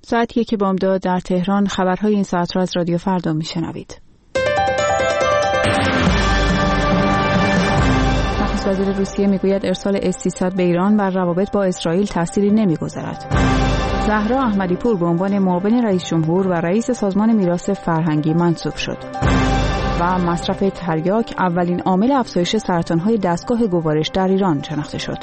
ساعت 1 بامداد در تهران. خبرهای این ساعت را از رادیو فردا میشنوید. نخست وزیر روسیه میگوید ارسال S-300 به ایران بر روابط با اسرائیل تأثیری نمیگذارد. زهرا احمدی پور به عنوان معاون رئیس جمهور و رئیس سازمان میراث فرهنگی منصوب شد. و مصرف تریاک اولین عامل افزایش سرطان‌های دستگاه گوارش در ایران شناخته شد.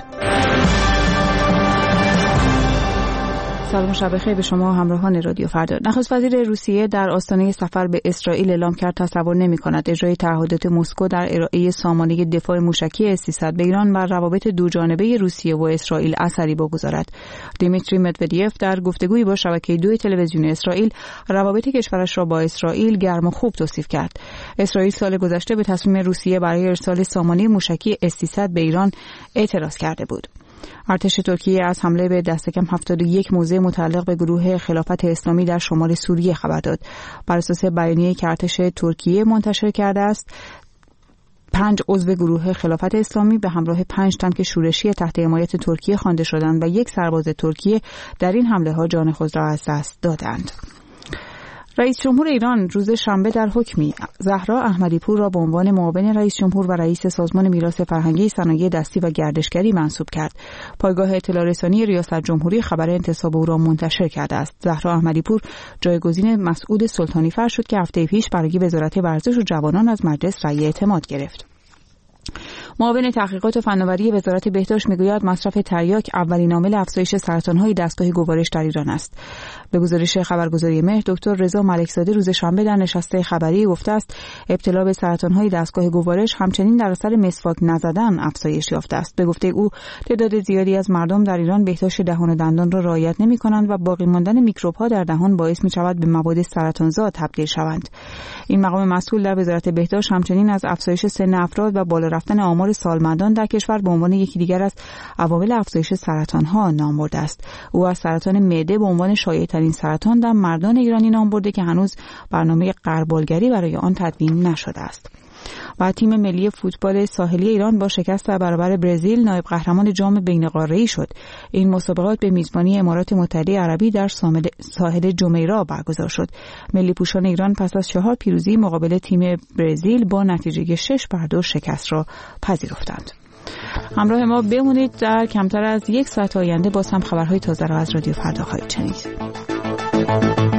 سلام و شب بخیر به شما همراهان رادیو فردا. نخست وزیر روسیه در آستانه سفر به اسرائیل اعلام کرد تصور نمی‌کند اجرای تعهدات مسکو در ارائه سامانه دفاع موشکی S-300 به ایران بر روابط دوجانبه روسیه و اسرائیل اثری بگذارد. دیمیتری مدودیف در گفتگویی با شبکه 2 تلویزیون اسرائیل روابط کشورش را با اسرائیل گرم و خوب توصیف کرد. اسرائیل سال گذشته به تصمیم روسیه برای ارسال سامانه موشکی S-300 به ایران اعتراض کرده بود. ارتش ترکیه از حمله به دست کم 71 موضع متعلق به گروه خلافت اسلامی در شمال سوریه خبر داد. بر اساس بیانیه‌ای که ارتش ترکیه منتشر کرده است، 5 عضو گروه خلافت اسلامی به همراه 5 تانک شورشی تحت حمایت ترکیه خوانده شدند و 1 سرباز ترکیه در این حمله‌ها جان خود را از دست دادند. رئیس جمهور ایران روز شنبه در حکمی زهرا احمدی پور را به عنوان معاون رئیس جمهور و رئیس سازمان میراث فرهنگی، صنایع دستی و گردشگری منصوب کرد. پایگاه اطلاع رسانی ریاست جمهوری خبر انتصاب او را منتشر کرده است. زهرا احمدی پور جایگزین مسعود سلطانی فر شد که هفته پیش برای وزارت ورزش و جوانان از مجلس رأی اعتماد گرفت. معاون تحقیقات و فناوری وزارت بهداشت میگوید مصرف تریاک اولین عامل افزایش سرطان‌های دستگاه گوارش در ایران است. به گزارش خبرگزاری مهر، دکتر رضا ملکزاده روز شنبه در نشست خبری گفته است ابتلا به سرطان‌های دستگاه گوارش همچنین در اثر مسواک نزدن افزایش یافته است. به گفته او تعداد زیادی از مردم در ایران بهداشت دهان و دندان را رعایت نمی‌کنند و باقی ماندن میکروب‌ها در دهان باعث می‌شود به مواد سرطان‌زا تبدیل شوند. این مقام مسئول در وزارت بهداشت همچنین از افزایش سن افراد و بالا رفتن آمار سالمندان در کشور به عنوان یکی دیگر از عوامل افزایش سرطان‌ها نام برده است. او از سرطان معده به عنوان شایع‌ترین سرطان در مردان ایرانی نام برده که هنوز برنامه غربالگری برای آن تدوین نشده است. و تیم ملی فوتبال ساحلی ایران با شکست در برابر برزیل نایب قهرمان جام بین‌قاره‌ای شد. این مسابقات به میزبانی امارات متحده عربی در ساحل جمیرا برگزار شد. ملی پوشان ایران پس از 4 پیروزی مقابل تیم برزیل با نتیجه 6-2 شکست را پذیرفتند. همراه ما بمونید. در کمتر از 1 ساعت آینده باز هم خبرهای تازه را از رادیو فردا خواهید شنید.